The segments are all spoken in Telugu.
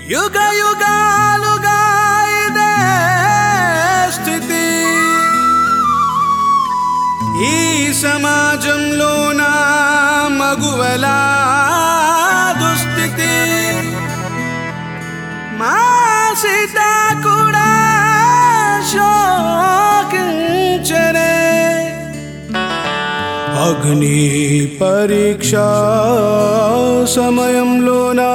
యుగ యుగాలుగా ఇదే స్థితి ఈ సమాజంలోన మగువల దుస్థితి మా సీత కూడా శోకించరే అగ్ని పరీక్ష సమయంలోనా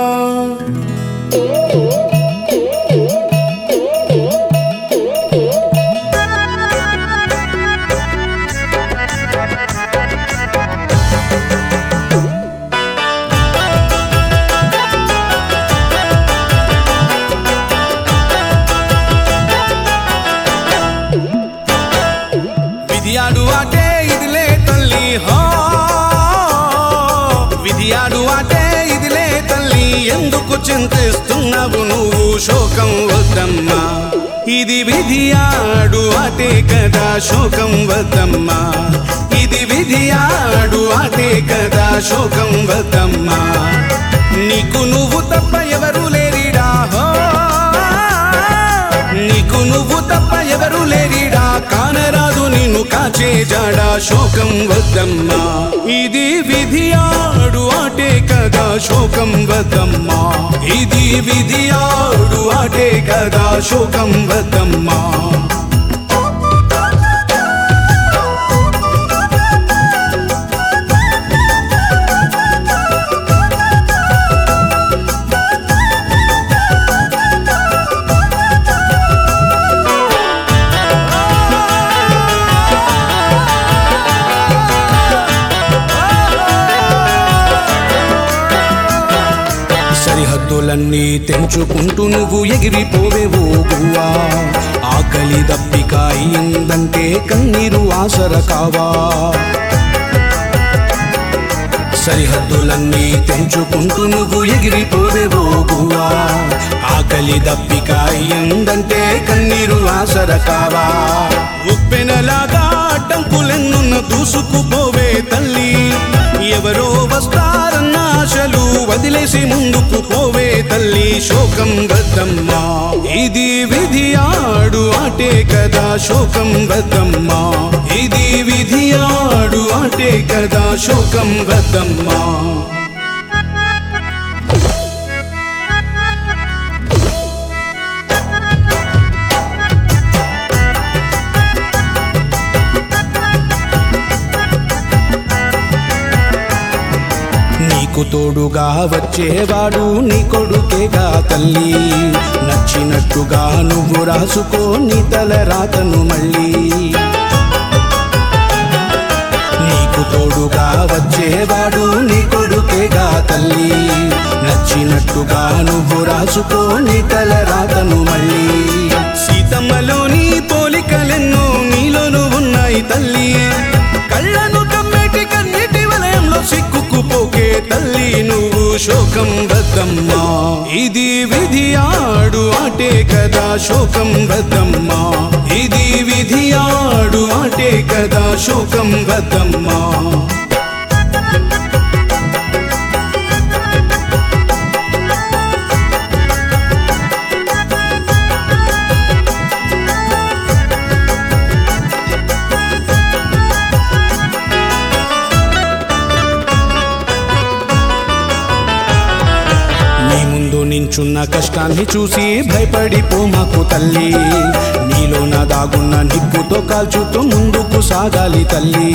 విధియాడు ఆటే ఇదిలే తల్లి హో విధియాడు ఆటే ఇదిలే తల్లి ఎందుకు చింతిస్తున్నావు నువ్వు శోకం వద్దమ్మా ఇది విధియాడు ఆటే కదా శోకం వద్దమ్మా ఇది విధియాడు ఆటే కదా శోకం వద్దమ్మా నీకు నువ్వు తప్ప ఎవరు లేరిడా హో నీకు నువ్వు తప్ప ఎవరు లేరిడా కానరాదు నిన్ను కాచే జాడా శోకం వద్దమ్మా ఇది విధియాడు ఆటే కదా శోకం వద్దమ్మా ఇది విధియాడు ఆటే కదా శోకం వద్దమ్మా సరిహద్దులన్నీ తెంచుకుంటూ నువ్వు ఎగిరిపోవేవో గువ్వా ఆకలి దప్పిక అయిందంటే కన్నీరు ఆసర కావా సరిహద్దులన్నీ తెంచుకుంటూ నువ్వు ఎగిరిపోవేవో గువ్వా ఆకలి దప్పిక అయిందంటే కన్నీరు ఆసర కావా ఉప్పెనలాగా అడ్డంకులెన్నున్న దూసుకుపోవే తల్లి ఎవరో వస్తారన్న ఆశలు వదిలేసి ముందుకు పోవే తల్లి శోకం వద్దమ్మా ఇది విధియాడు ఆటే కదా శోకం వద్దమ్మా ఇది విధియాడు ఆటే కదా శోకం వద్దమ్మా నీకు తోడుగా వచ్చేవాడు నీ కొడుకేగా తల్లి నచ్చినట్టుగా నువ్వు రాసుకో నీ తల రాతను మళ్ళీ నీకు తోడుగా వచ్చేవాడు నీ కొడుకేగా తల్లి నచ్చినట్టుగా నువ్వు రాసుకో నీ తల రాతను మళ్ళీ సీతమ్మలోని పోలికలెన్నో నీలోను ఉన్నాయి తల్లి కళ్ళను కమ్మేటి కన్నీటి వలయంలో సిక్కుకుపోకే తల్లి నువ్వు శోకం వద్దమ్మా ఇది విధియాడు ఆటే కదా శోకం వద్దమ్మా ఇది విధియాడు ఆటే కదా శోకం వద్దమ్మా నించున్న కష్టాన్ని చూసి భయపడిపోమాకు తల్లి నీలో నా దాగున్న నిప్పుతో కాల్చుతూ ముందుకు సాగాలి తల్లి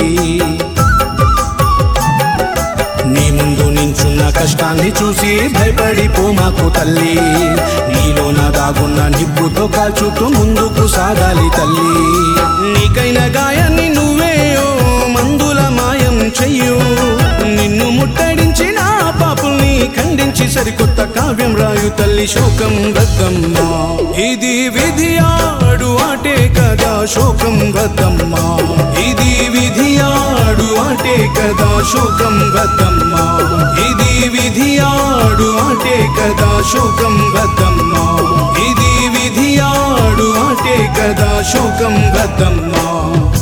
నీ ముందు నించున్న కష్టాన్ని చూసి భయపడిపోమాకు తల్లి నీలో నా దాగున్న నిప్పుతో కాల్చుతూ ముందుకు సాగాలి తల్లి నీకైన గాయాన్ని నువ్వే మందుల మాయం చెయ్యు నిన్ను ముట్టడించిన పాపుల్ని ఖండించి సరికొత్త కావ్యం రాయు తల్లి శోకం వద్దమ్మా ఇది విధియాడు ఆటే కదా శోకం వద్దమ్మా ఇది విధియాడు ఆటే కదా శోకం వద్దమ్మా ఇది విధియాడు ఆటే కదా శోకం వద్దమ్మా ఇది విధియాడు ఆటే కదా శోకం వద్దమ్మా